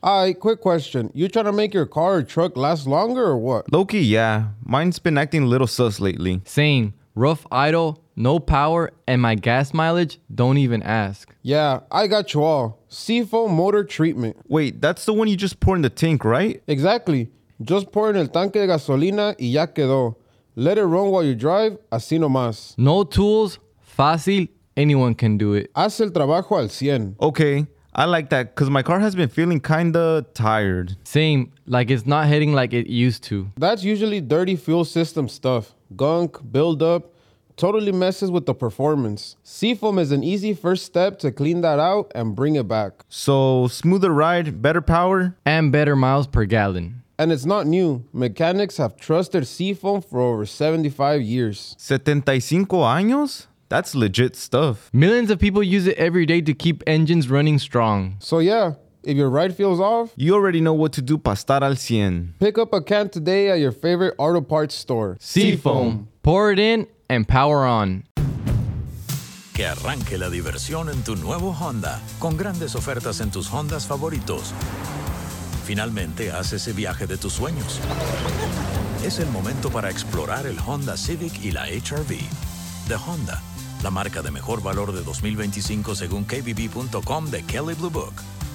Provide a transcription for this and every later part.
Quick question. You trying to make your car or truck last longer or what? Low-key, yeah. Mine's been acting a little sus lately. Same. Rough idle, no power, and my gas mileage, don't even ask. Yeah, I got you all. Seafoam motor treatment. Wait, that's the one you just pour in the tank, right? Exactly. Just pour en el tanque de gasolina y ya quedó. Let it run while you drive, así nomás. No tools, fácil, anyone can do it. Haz el trabajo al 100. Okay, I like that because my car has been feeling kinda tired. Same, like it's not hitting like it used to. That's usually dirty fuel system stuff. Gunk, buildup, totally messes with the performance. Seafoam is an easy first step to clean that out and bring it back. So, smoother ride, better power? And better miles per gallon. And it's not new. Mechanics have trusted Seafoam for over 75 years. 75 años? That's legit stuff. Millions of people use it every day to keep engines running strong. So yeah, if your ride feels off, You already know what to do para estar al 100. pick up a can today at your favorite auto parts store. Seafoam. Pour it in and power on. Que arranque la diversión en tu nuevo Honda, con grandes ofertas en tus Hondas favoritos. Finalmente, haz ese viaje de tus sueños. Es el momento para explorar el Honda Civic y la HR-V. De Honda, la marca de mejor valor de 2025 según KBB.com de Kelley Blue Book.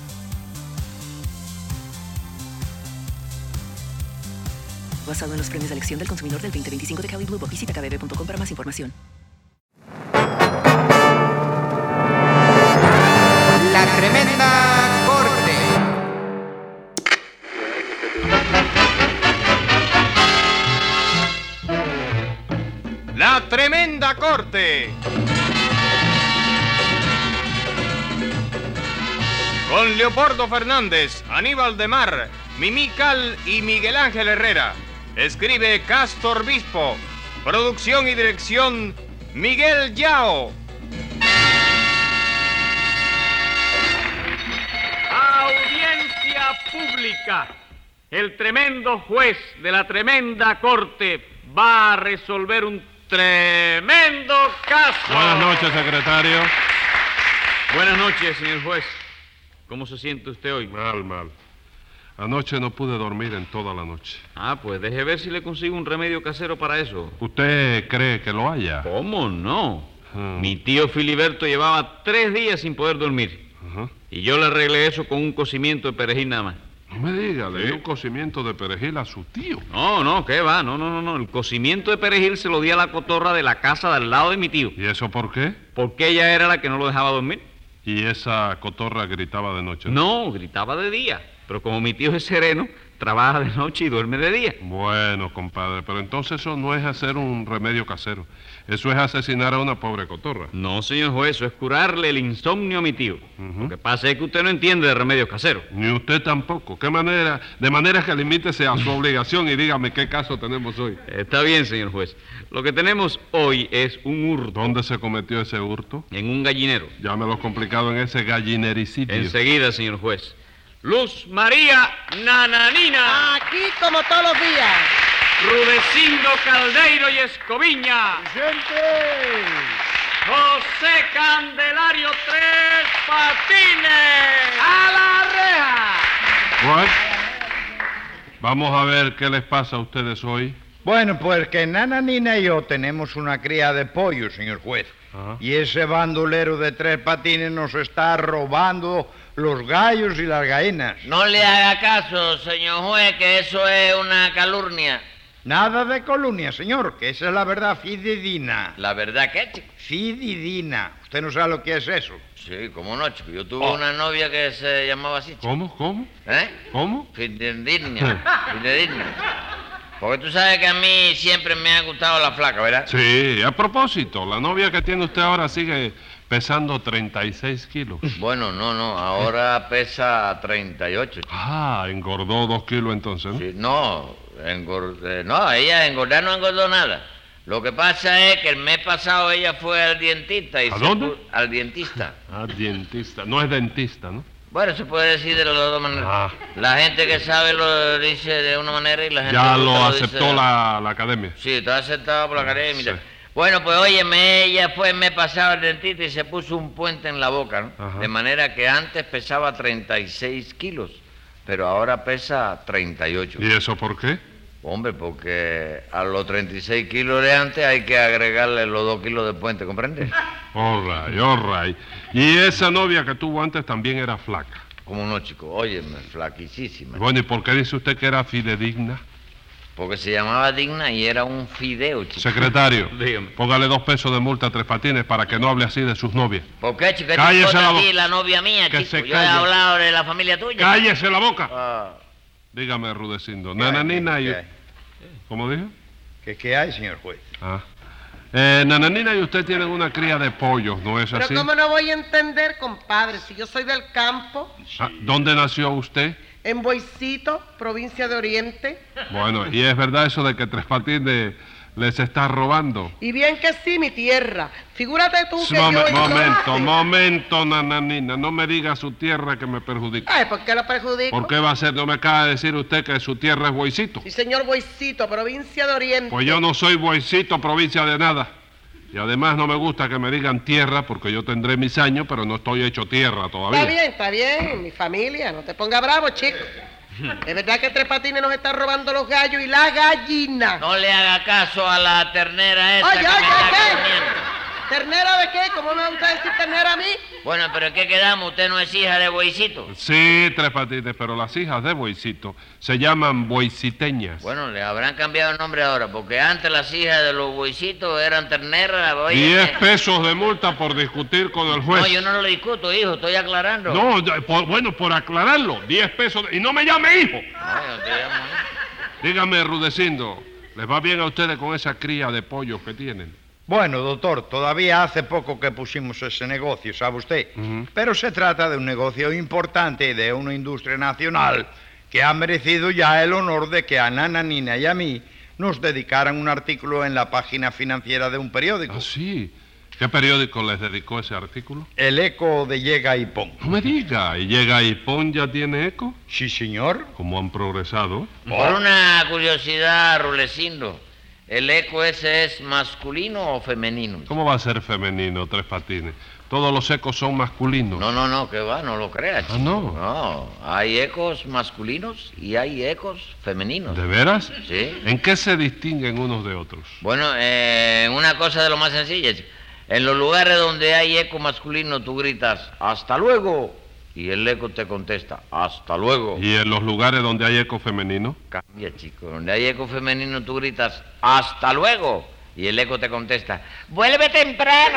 Basado en los premios de elección del consumidor del 2025 de Kelley Blue Book. Visita kbb.com para más información. La Tremenda Corte. La Tremenda Corte. Con Leopoldo Fernández, Aníbal de Mar, Mimí Cal y Miguel Ángel Herrera. Escribe Castor Bispo. Producción y dirección Miguel Yao. Audiencia pública. El tremendo juez de la tremenda corte va a resolver un tremendo caso. Buenas noches, secretario. Buenas noches, señor juez. ¿Cómo se siente usted hoy? Mal. Anoche no pude dormir en toda la noche. Pues deje ver si le consigo un remedio casero para eso. ¿Usted cree que lo haya? ¿Cómo no? Mi tío Filiberto llevaba 3 días sin poder dormir. Ajá. Y yo le arreglé eso con un cocimiento de perejil nada más. No me diga, le dio un cocimiento de perejil a su tío. No, ¿qué va? No. El cocimiento de perejil se lo di a la cotorra de la casa de al lado de mi tío. ¿Y eso por qué? Porque ella era la que no lo dejaba dormir. ¿Y esa cotorra gritaba de noche? No, gritaba de día. Pero como mi tío es sereno, trabaja de noche y duerme de día. Bueno, compadre, pero entonces eso no es hacer un remedio casero. Eso es asesinar a una pobre cotorra. No, señor juez, eso es curarle el insomnio a mi tío. Lo que pasa es que usted no entiende de remedios caseros. Ni usted tampoco. ¿Qué manera? De manera que limítese a su obligación y dígame qué caso tenemos hoy. Está bien, señor juez. Lo que tenemos hoy es un hurto. ¿Dónde se cometió ese hurto? En un gallinero. Llámelo complicado en ese gallinericidio. Enseguida, señor juez. Luz María Nananina. Aquí como todos los días. Rudecindo Caldeiro y Escoviña. ¡Gente! José Candelario Tres Patines. ¡A la reja! ¿What? Vamos a ver qué les pasa a ustedes hoy. Bueno, pues que Nananina y yo tenemos una cría de pollo, señor juez. Ajá. Y ese bandolero de Tres Patines nos está robando los gallos y las gallinas. No le haga caso, señor juez, que eso es una calumnia. Nada de calumnia, señor, que esa es la verdad fidedigna. ¿La verdad qué, chico? Fidedigna. ¿Usted no sabe lo que es eso? Sí, cómo no, chico. Yo tuve una novia que se llamaba así, chico. ¿Cómo? ¿Eh? ¿Cómo? Fidedigna. Porque tú sabes que a mí siempre me ha gustado la flaca, ¿verdad? Sí, a propósito, la novia que tiene usted ahora sigue pesando 36 kilos. Bueno, no, ahora pesa 38, chico. Engordó 2 kilos entonces, ¿no? Sí, no, ella engordar no engordó nada. Lo que pasa es que el mes pasado ella fue al dentista. ¿A dónde? Al dentista. Al dentista. No es dentista, ¿no? Bueno, se puede decir de las dos maneras. La gente que sabe lo dice de una manera y la gente ya que lo gusta aceptó dice... la academia. Sí, está aceptado por la academia. Sí. Bueno, pues óyeme, ella fue el mes pasado al dentista y se puso un puente en la boca, ¿no? Ajá. De manera que antes pesaba 36 kilos. pero ahora pesa 38. ¿Y eso por qué? Hombre, porque a los 36 kilos de antes hay que agregarle los 2 kilos de puente, ¿comprendes? All right. Y esa novia que tuvo antes también era flaca. Como no, chico, óyeme, flaquísima. Bueno, ¿y por qué dice usted que era fidedigna? Porque se llamaba Digna y era un fideo, chico. Secretario, póngale 2 pesos de multa a Tres Patines para que no hable así de sus novias. ¿Por qué, chico? Cállese la boca. La novia mía, Que chico. se Yo he calle. hablado de la familia tuya. ¡Cállese la boca! Ah. Dígame, Rudecindo. Nananina y... ¿Qué hay? ¿Cómo dijo? ¿Qué hay, señor juez? Ah. Nananina y usted tienen una cría de pollos, ¿no es Pero así? ¿cómo no voy a entender, compadre? Si yo soy del campo, Ah, ¿dónde nació usted? en Boicito, provincia de Oriente. Bueno, ¿y es verdad eso de que Tres Patines les está robando? Y bien que sí, mi tierra. Figúrate tú que yo... Momento, Nananina. No me diga su tierra que me perjudica. Ay, ¿por qué lo perjudico? ¿Por qué va a ser? ¿No me acaba de decir usted que su tierra es Boicito? Sí, señor Boicito, provincia de Oriente. Pues yo no soy Boicito, provincia de nada. Y además no me gusta que me digan tierra porque yo tendré mis años, pero no estoy hecho tierra todavía. Está bien, mi familia. No te pongas bravo, chico. Es verdad que Tres Patines nos está robando los gallos y la gallina. No le haga caso a la ternera esa Oye, que me está ¿qué? comiendo. ¿Ternera de qué? ¿Cómo me gusta decir ternera a mí? Bueno, pero ¿qué quedamos? ¿Usted no es hija de Boicito? Sí, Tres Patines, pero las hijas de Boicito se llaman boiciteñas. Bueno, le habrán cambiado el nombre ahora, porque antes las hijas de los Boicitos eran terneras. 10 pesos de multa por discutir con el juez. No, yo no lo discuto, hijo, estoy aclarando. No, por aclararlo, 10 pesos. Y no me llame hijo. No, yo te llamo hijo. Dígame, Rudecindo, ¿les va bien a ustedes con esa cría de pollos que tienen? Bueno, doctor, todavía hace poco que pusimos ese negocio, ¿sabe usted? Ujú. Pero se trata de un negocio importante, de una industria nacional, que ha merecido ya el honor de que a Nananina y a mí nos dedicaran un artículo en la página financiera de un periódico. Ah, sí. ¿Qué periódico les dedicó ese artículo? El Eco de Llega y Pon. No me diga, ¿y Llega y Pon ya tiene eco? Sí, señor. ¿Cómo han progresado? Por una curiosidad, Rulecindo, ¿el eco ese es masculino o femenino? ¿Cómo va a ser femenino, Tres Patines? Todos los ecos son masculinos. No, que va, no lo creas. Ah, no. No, hay ecos masculinos y hay ecos femeninos. ¿De veras? Sí. ¿En qué se distinguen unos de otros? Bueno, una cosa de lo más sencilla, chico. En los lugares donde hay eco masculino tú gritas, ¡hasta luego! Y el eco te contesta, ¡hasta luego! ¿Y en los lugares donde hay eco femenino? Cambia, chico. Donde hay eco femenino tú gritas, ¡hasta luego! Y el eco te contesta, ¡vuelve temprano!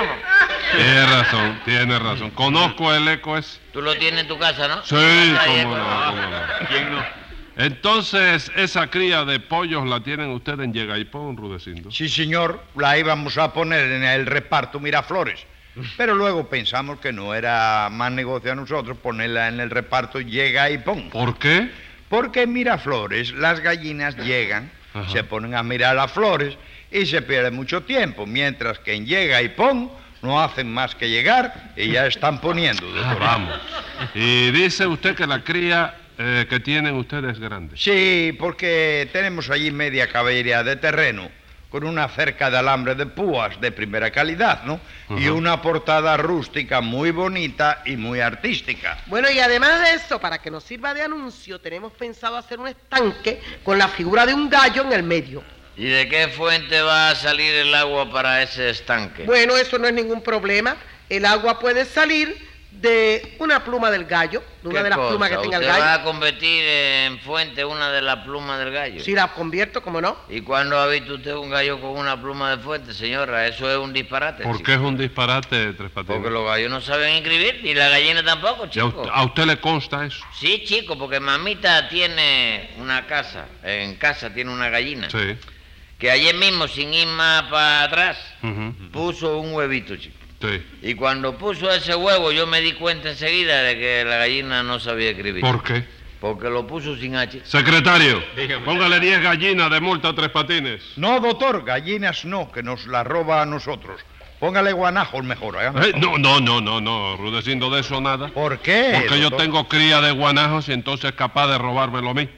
Tiene razón. Conozco el eco ese. Tú lo tienes en tu casa, ¿no? Sí, Hay cómo eco. no. ¿Quién no? Entonces, esa cría de pollos la tienen ustedes en Llega y Pon, Rudecindo. Sí, señor, la íbamos a poner en el reparto Miraflores. Pero luego pensamos que no era más negocio a nosotros ponerla en el reparto Llega y Pon. ¿Por qué? Porque en Miraflores las gallinas llegan, Ajá. se ponen a mirar las flores y se pierde mucho tiempo, mientras que en Llega y Pon no hacen más que llegar y ya están poniendo. doctor. Vamos. Y dice usted que la cría que tienen ustedes es grande. Sí, porque tenemos allí media caballería de terreno, con una cerca de alambre de púas de primera calidad, ¿no? Y Ajá. una portada rústica muy bonita y muy artística. Bueno, y además de eso, para que nos sirva de anuncio, tenemos pensado hacer un estanque con la figura de un gallo en el medio. ¿Y de qué fuente va a salir el agua para ese estanque? Bueno, eso no es ningún problema. El agua puede salir de una pluma del gallo, de una ¿Qué de las cosa? plumas que tenga el ¿Usted va gallo. a convertir en fuente una de las plumas del gallo? Si la convierto, ¿cómo no? ¿Y cuándo ha visto usted un gallo con una pluma de fuente, señora? Eso es un disparate. ¿Por chico. qué es un disparate, Tres Patines? Porque los gallos no saben escribir, y la gallina tampoco, ¿Y chico. a usted le consta eso? Sí, chico, porque mamita tiene una casa, en casa tiene una gallina, Sí. que ayer mismo, sin ir más para atrás, Ujú. puso un huevito, chico. Sí. Y cuando puso ese huevo, yo me di cuenta enseguida de que la gallina no sabía escribir. ¿Por qué? Porque lo puso sin H. Secretario, póngale 10 gallinas de multa a Tres Patines. No, doctor, gallinas no, que nos las roba a nosotros. Póngale guanajos mejor, ¿eh? No, Rudecindo, de eso nada. ¿Por qué? Porque yo doctor? tengo cría de guanajos y entonces es capaz de robármelo a mí.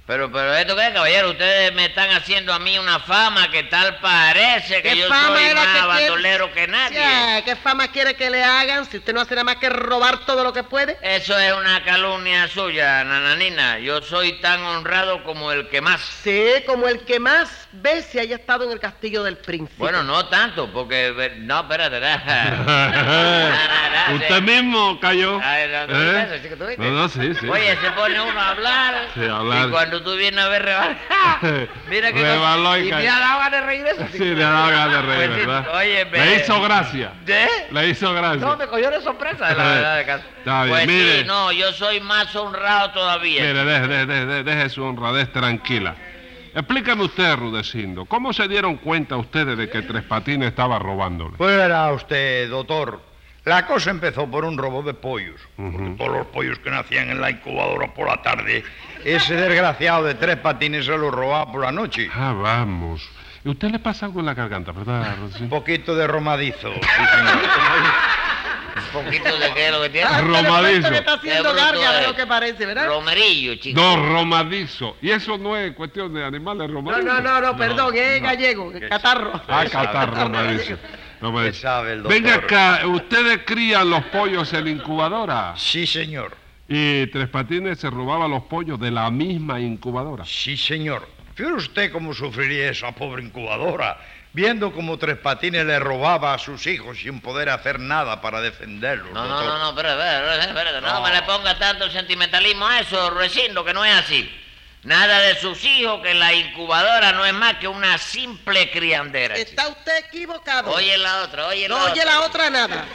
Pero esto qué, caballero, ustedes me están haciendo a mí una fama que tal parece que ¿Qué yo fama soy es la más que bandolero que nadie. Ya, ¿qué fama quiere que le hagan si usted no hace nada más que robar todo lo que puede? Eso es una calumnia suya, nananina. Yo soy tan honrado como el que más. Sí, como el que más veces haya estado en el castillo del príncipe. Bueno, no tanto, porque... No, espérate. Usted mismo cayó. Ay, no, ¿tú viste eso, chico? ¿Tú viste? No, sí. Oye, se pone uno a hablar. Sí, a hablar. Y cuando tú vienes a ver rebalar. Mira que Rebaló y y me cayó. ha dado ganas de reír eso. Sí, le ha dado ganas de reír, Pues sí, ¿verdad? oye, Le hizo gracia. ¿Eh? Le hizo gracia. No, me cogió de sorpresa, la verdad de caso. Está bien, Pues mire. sí, no, yo soy más honrado todavía. Mire, deje su honradez tranquila. Explícame usted, Rudecindo, ¿cómo se dieron cuenta ustedes de que Tres Patines estaba robándole? Pues verá usted, doctor, la cosa empezó por un robo de pollos. Porque todos los pollos que nacían en la incubadora por la tarde, ese desgraciado de Tres Patines se los robaba por la noche. Ah, vamos. ¿Y usted le pasa algo en la garganta, verdad, Un Rudecindo? poquito de romadizo, sí, señor. Un poquito de qué es lo que tiene. Romadizo. Que está haciendo Qué bruto garga de es. lo que parece, ¿verdad? Romerillo, chico. No, romadizo. Y eso no es cuestión de animales romadizos. No, perdón, es gallego, catarro. Ah, catarro, romadizo. ¿Qué sabe el doctor? Venga acá, ¿ustedes crían los pollos en la incubadora? Sí, señor. Y Tres Patines se robaba los pollos de la misma incubadora. Sí, señor. Fíjese usted cómo sufriría esa pobre incubadora, viendo cómo Tres Patines le robaba a sus hijos sin poder hacer nada para defenderlos. No, doctor. espérate, no me le ponga tanto sentimentalismo a eso, Rudecindo, que no es así. Nada de sus hijos, que la incubadora no es más que una simple criandera. chico. Está usted equivocado. Oye la otra, oye la No otra. oye la otra nada.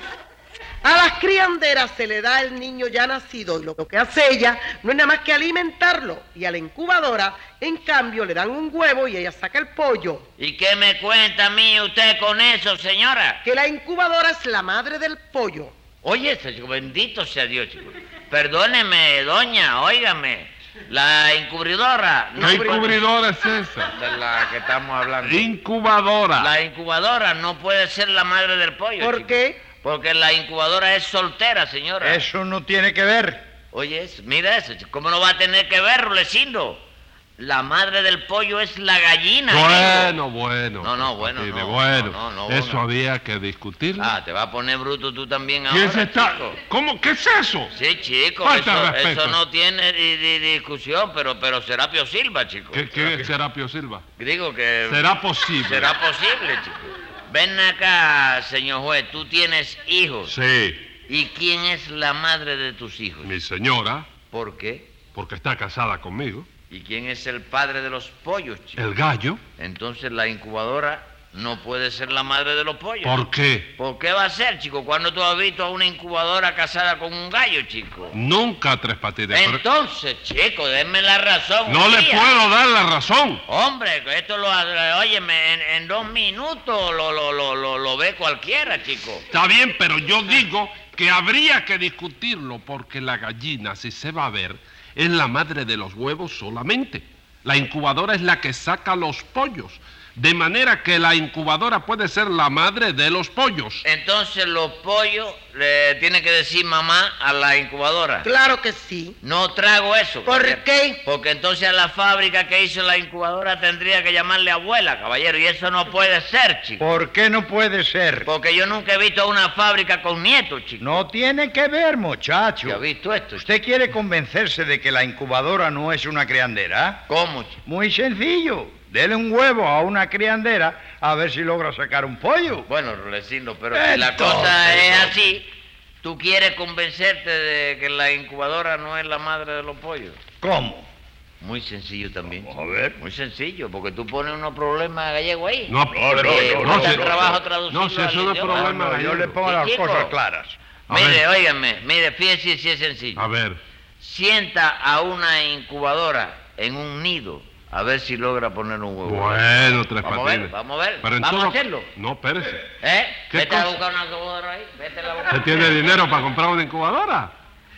A las crianderas se le da el niño ya nacido y lo que hace ella no es nada más que alimentarlo. Y a la incubadora, en cambio, le dan un huevo y ella saca el pollo. ¿Y qué me cuenta a mí usted con eso, señora? Que la incubadora es la madre del pollo. Oye, eso, chico, bendito sea Dios, chico. Perdóneme, doña, óigame. La encubridora... ¿Qué incubridora es esa? De la que estamos hablando. Incubadora. La incubadora no puede ser la madre del pollo, ¿Por chico. qué? Porque la incubadora es soltera, señora. Eso no tiene que ver. Oye, mira eso, chico. ¿Cómo no va a tener que ver, Rudecindo? La madre del pollo es la gallina. Bueno. No, bueno, Patines, no, bueno. no, Eso no. había que discutirlo. Ah, te va a poner bruto tú también ahora, ¿Quién se está...? chico. ¿Cómo? ¿Qué es eso? Sí, chico, Falta de eso respeto. no tiene discusión, pero Serapio Silva, chico. ¿Qué Serapio Silva? Digo que... Será posible. Será posible, chico. Ven acá, señor juez, tú tienes hijos. Sí. ¿Y quién es la madre de tus hijos? Mi señora, ¿Por qué? porque está casada conmigo. ¿Y quién es el padre de los pollos, chico? El gallo. Entonces la incubadora no puede ser la madre de los pollos. ¿Por qué? ¿Por qué va a ser, chico? ¿Cuándo tú has visto a una incubadora casada con un gallo, chico? Nunca Tres Patines. pero- Entonces, chico, denme la razón. No un le día. puedo dar la razón. Hombre, que esto lo... Óyeme, en 2 minutos lo ve cualquiera, chico. Está bien, pero yo digo que habría que discutirlo porque la gallina, si se va a ver, es la madre de los huevos solamente. La incubadora es la que saca los pollos. De manera que la incubadora puede ser la madre de los pollos. Entonces los pollos le tienen que decir mamá a la incubadora. Claro que sí. No trago eso. ¿Por caballero. qué? Porque entonces a la fábrica que hizo la incubadora tendría que llamarle abuela, caballero, y eso no puede ser, chico. ¿Por qué no puede ser? Porque yo nunca he visto una fábrica con nietos, chico. No tiene que ver, muchacho. ¿Ya ha visto esto? ¿Usted quiere convencerse de que la incubadora no es una criandera? ¿Cómo, chico? Muy sencillo. Dele un huevo a una criandera a ver si logra sacar un pollo. Bueno, Rudecindo, pero si la cosa es así, ¿tú quieres convencerte de que la incubadora no es la madre de los pollos? ¿Cómo? Muy sencillo también. Vamos a ver. Muy sencillo, porque tú pones unos problemas gallegos ahí. No, no, si- trabajo traducirlo no, si eso al no es idioma. problema No, yo gallego. le pongo Sí, las chico. cosas claras. A Mire, ver. óigame, mire, fíjese si es sencillo. A ver. Sienta a una incubadora en un nido a ver si logra poner un huevo. Bueno, Tres Vamos a ver, Patines. vamos a ver. Pero en Vamos a todo- hacerlo. No, espérese. ¿Eh? ¿Qué Vete a cosa? buscar una incubadora ahí. Vete a la ¿Usted tiene dinero para comprar una incubadora?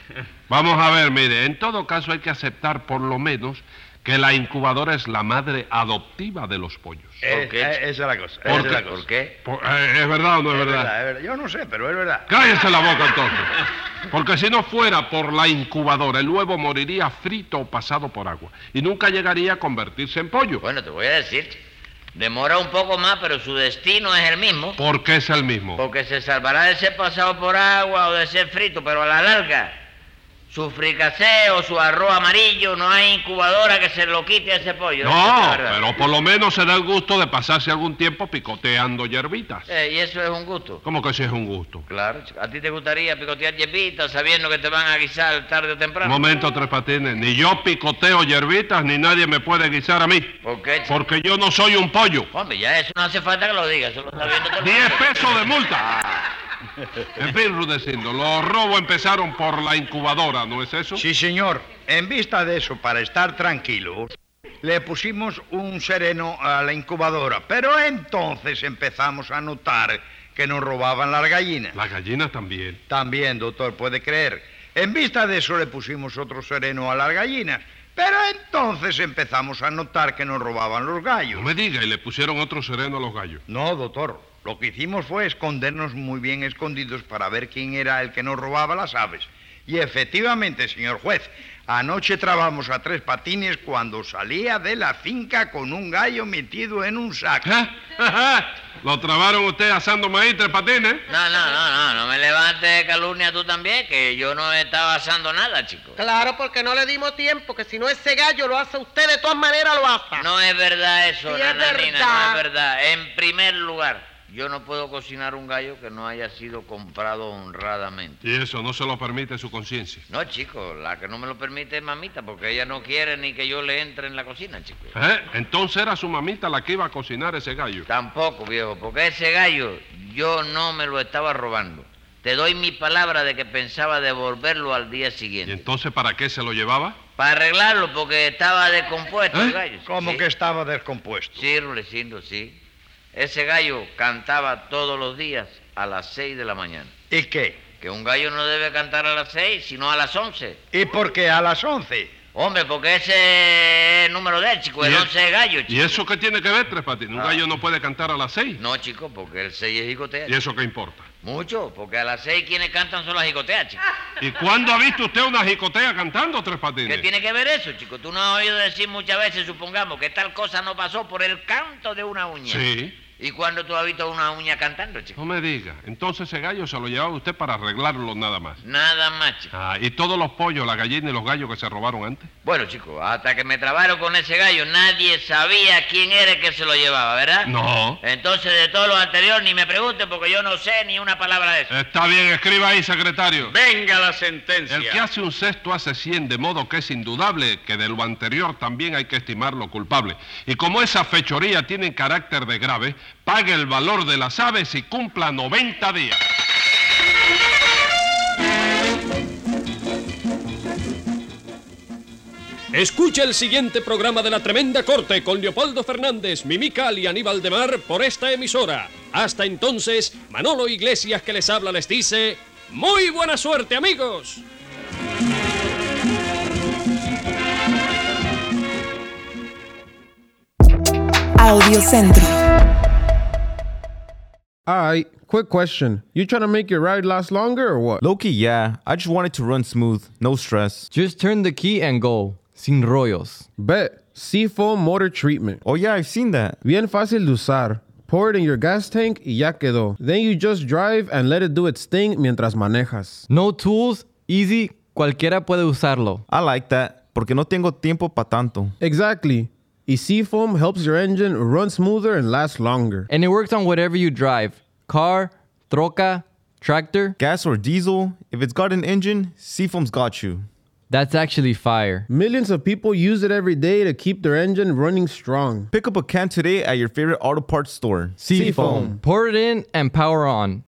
Vamos a ver, mire, en todo caso hay que aceptar por lo menos que la incubadora es la madre adoptiva de los pollos. Esa es la cosa. ¿Por esa es qué? la cosa. ¿Por qué? ¿Es verdad o no es Es verdad? verdad, es verdad. Yo no sé, pero es verdad. Cállese la boca entonces. Porque si no fuera por la incubadora, el huevo moriría frito o pasado por agua y nunca llegaría a convertirse en pollo. Bueno, te voy a decir, demora un poco más, pero su destino es el mismo. ¿Por qué es el mismo? Porque se salvará de ser pasado por agua o de ser frito, pero a la larga, su fricasé o su arroz amarillo, no hay incubadora que se lo quite a ese pollo. No, pero por lo menos se da el gusto de pasarse algún tiempo picoteando hierbitas. ¿Y eso es un gusto? ¿Cómo que sí es un gusto? Claro, chico. ¿A ti te gustaría picotear hierbitas sabiendo que te van a guisar tarde o temprano? Momento, Tres Patines. Ni yo picoteo hierbitas, ni nadie me puede guisar a mí. ¿Por qué, chico? Porque yo no soy un pollo. Hombre, ya eso no hace falta que lo digas, eso lo está viendo todo el 10 mundo. pesos de multa. En fin, Rudecindo, los robos empezaron por la incubadora, ¿no es eso? Sí, señor. En vista de eso, para estar tranquilos, le pusimos un sereno a la incubadora. Pero entonces empezamos a notar que nos robaban las gallinas. Las gallinas también. También, doctor, puede creer. En vista de eso le pusimos otro sereno a las gallinas. Pero entonces empezamos a notar que nos robaban los gallos. No me diga, y le pusieron otro sereno a los gallos. No, doctor. Lo que hicimos fue escondernos muy bien escondidos para ver quién era el que nos robaba las aves. Y efectivamente, señor juez, anoche trabamos a Tres Patines cuando salía de la finca con un gallo metido en un saco. ¿Lo trabaron usted asando maíz, Tres Patines? No me levantes de calumnia tú también, que yo no estaba asando nada, chico. Claro, porque no le dimos tiempo, que si no ese gallo lo hace usted, de todas maneras lo asa. No es verdad eso, Sí, es nananina, verdad. no es verdad. En primer lugar, yo no puedo cocinar un gallo que no haya sido comprado honradamente. Y eso no se lo permite su conciencia. No, chico, la que no me lo permite es mamita, porque ella no quiere ni que yo le entre en la cocina, chico. Entonces era su mamita la que iba a cocinar ese gallo. Tampoco, viejo, porque ese gallo yo no me lo estaba robando. Te doy mi palabra de que pensaba devolverlo al día ¿Y siguiente. entonces para qué se lo llevaba? Para arreglarlo, porque estaba descompuesto el gallo. ¿Cómo Sí. que estaba descompuesto? Sí, Rulecindo, sí. Ese gallo cantaba todos los días a las 6 de la mañana. ¿Y qué? Que un gallo no debe cantar a las 6, sino a las 11. ¿Y por qué a las 11? Hombre, porque ese es el número de él, chico, el ¿Y 11 es gallo, chico. ¿Y eso qué tiene que ver, Tres Patines? ¿Un gallo no puede cantar a las 6? No, chico, porque el 6 es jicotea. ¿Y eso qué importa? Mucho, porque a las 6 quienes cantan son las jicoteas, chico. ¿Y cuándo ha visto usted una jicotea cantando, Tres Patines? ¿Qué tiene que ver eso, chico? Tú no has oído decir muchas veces, supongamos, que tal cosa no pasó por el canto de una uña. Sí. ¿Y cuándo tú has visto una uña cantando, chico? No me diga. Entonces ese gallo se lo llevaba usted para arreglarlo nada más. Nada más, chico. ¿Y todos los pollos, las gallinas y los gallos que se robaron antes? Bueno, chico, hasta que me trabaron con ese gallo, nadie sabía quién era el que se lo llevaba, ¿verdad? No. Entonces, de todo lo anterior, ni me pregunten, porque yo no sé ni una palabra de eso. Está bien, escriba ahí, secretario. Venga la sentencia. El que hace un cesto hace 100, de modo que es indudable que de lo anterior también hay que estimarlo culpable. Y como esa fechoría tiene carácter de grave, pague el valor de las aves y cumpla 90 días. Escucha el siguiente programa de La Tremenda Corte con Leopoldo Fernández, Mimical y Aníbal de Mar por esta emisora. Hasta entonces, Manolo Iglesias que les habla les dice... ¡Muy buena suerte, amigos! Audiocentro. Alright, quick question. You trying to make your ride last longer or what? Low-key, yeah. I just want it to run smooth. No stress. Just turn the key and go. Sin rollos. Bet. Seafoam Motor Treatment. Oh, yeah, I've seen that. Bien fácil de usar. Pour it in your gas tank y ya quedó. Then you just drive and let it do its thing mientras manejas. No tools, easy, cualquiera puede usarlo. I like that, porque no tengo tiempo pa' tanto. Exactly. Y Seafoam helps your engine run smoother and last longer. And it works on whatever you drive. Car, troca, tractor. Gas or diesel, if it's got an engine, Seafoam's got you. That's actually fire. Millions of people use it every day to keep their engine running strong. Pick up a can today at your favorite auto parts store. Seafoam. Pour it in and power on.